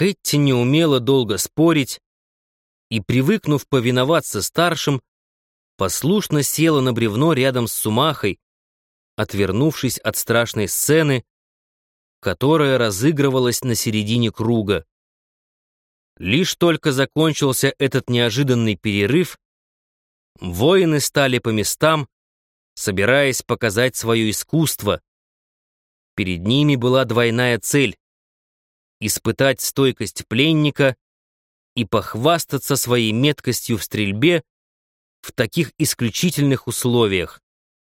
Хэтти не умела долго спорить и, привыкнув повиноваться старшим, послушно села на бревно рядом с Сумахой, отвернувшись от страшной сцены, которая разыгрывалась на середине круга. Лишь только закончился этот неожиданный перерыв, воины стали по местам, собираясь показать свое искусство. Перед ними была двойная цель — испытать стойкость пленника и похвастаться своей меткостью в стрельбе в таких исключительных условиях.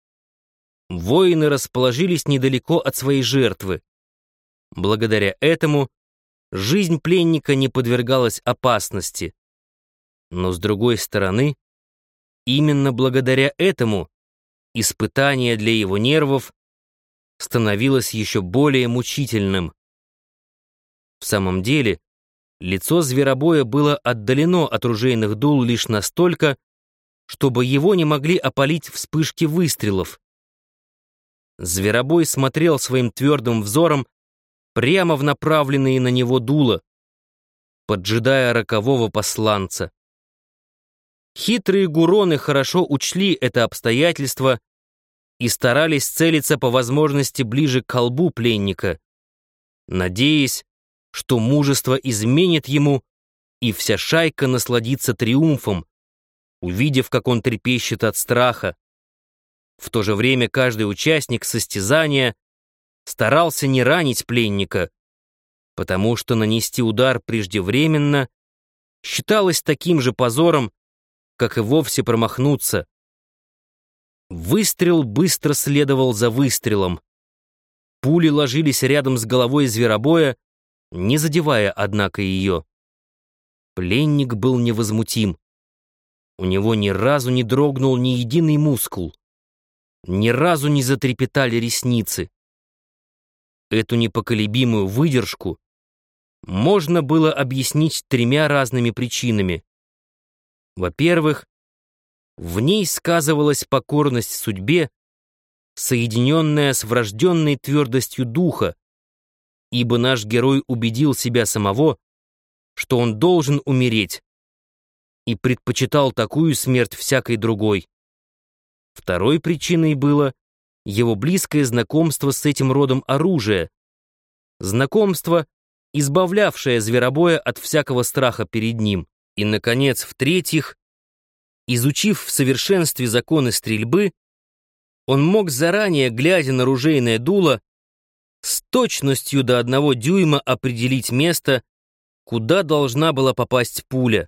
Воины расположились недалеко от своей жертвы. Благодаря этому жизнь пленника не подвергалась опасности. Но, с другой стороны, именно благодаря этому испытание для его нервов становилось еще более мучительным. В самом деле, лицо зверобоя было отдалено от ружейных дул лишь настолько, чтобы его не могли опалить вспышки выстрелов. Зверобой смотрел своим твердым взором прямо в направленные на него дула, поджидая рокового посланца. Хитрые гуроны хорошо учли это обстоятельство и старались целиться по возможности ближе к колбу пленника, надеясь, что мужество изменит ему, и вся шайка насладится триумфом, увидев, как он трепещет от страха. В то же время каждый участник состязания старался не ранить пленника, потому что нанести удар преждевременно считалось таким же позором, как и вовсе промахнуться. Выстрел быстро следовал за выстрелом. Пули ложились рядом с головой зверобоя, не задевая, однако, ее. Пленник был невозмутим. У него ни разу не дрогнул ни единый мускул. Ни разу не затрепетали ресницы. Эту непоколебимую выдержку можно было объяснить тремя разными причинами. Во-первых, в ней сказывалась покорность судьбе, соединенная с врожденной твердостью духа, ибо наш герой убедил себя самого, что он должен умереть, и предпочитал такую смерть всякой другой. Второй причиной было его близкое знакомство с этим родом оружия, знакомство, избавлявшее зверобоя от всякого страха перед ним. И, наконец, в-третьих, изучив в совершенстве законы стрельбы, он мог заранее, глядя на ружейное дуло, с точностью до 1 дюйма определить место, куда должна была попасть пуля.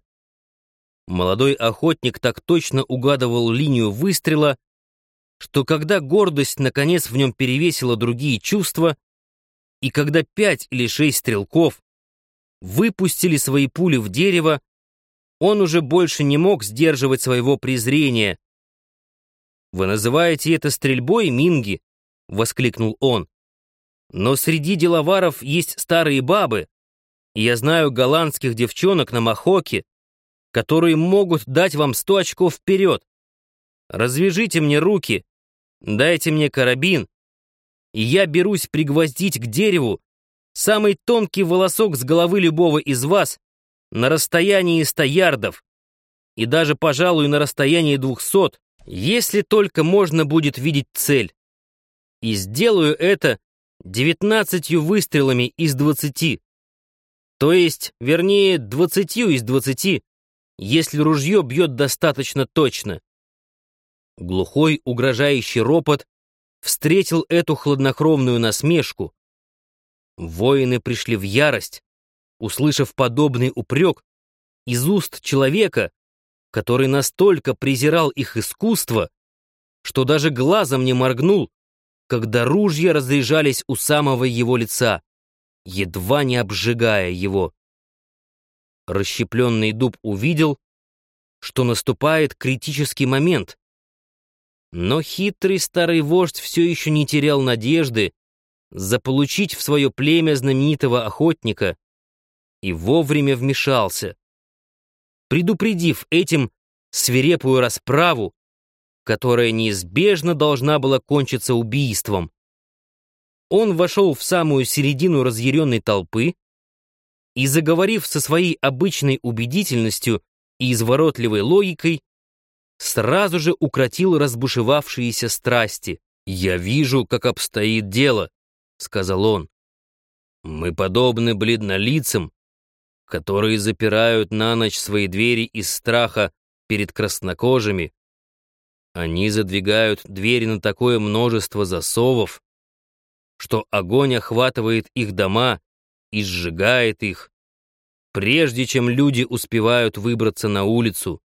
Молодой охотник так точно угадывал линию выстрела, что когда гордость наконец в нем перевесила другие чувства, и когда 5 или 6 стрелков выпустили свои пули в дерево, он уже больше не мог сдерживать своего презрения. «Вы называете это стрельбой, Минги?» — воскликнул он. «Но среди деловаров есть старые бабы, и я знаю голландских девчонок на Махоке, которые могут дать вам 100 очков вперед. Развяжите мне руки, дайте мне карабин, и я берусь пригвоздить к дереву самый тонкий волосок с головы любого из вас на расстоянии 100 ярдов, и даже, пожалуй, на расстоянии 200, если только можно будет видеть цель. И сделаю это 19 выстрелами из 20. То есть, вернее, 20 из 20, если ружье бьет достаточно точно». Глухой, угрожающий ропот встретил эту хладнокровную насмешку. Воины пришли в ярость, услышав подобный упрек из уст человека, который настолько презирал их искусство, что даже глазом не моргнул, когда ружья разряжались у самого его лица, едва не обжигая его. Расщепленный дуб увидел, что наступает критический момент. Но хитрый старый вождь все еще не терял надежды заполучить в свое племя знаменитого охотника и вовремя вмешался, предупредив этим свирепую расправу, которая неизбежно должна была кончиться убийством. Он вошел в самую середину разъяренной толпы и, заговорив со своей обычной убедительностью и изворотливой логикой, сразу же укротил разбушевавшиеся страсти. «Я вижу, как обстоит дело», — сказал он. «Мы подобны бледнолицам, которые запирают на ночь свои двери из страха перед краснокожими. Они задвигают двери на такое множество засовов, что огонь охватывает их дома и сжигает их, прежде чем люди успевают выбраться на улицу.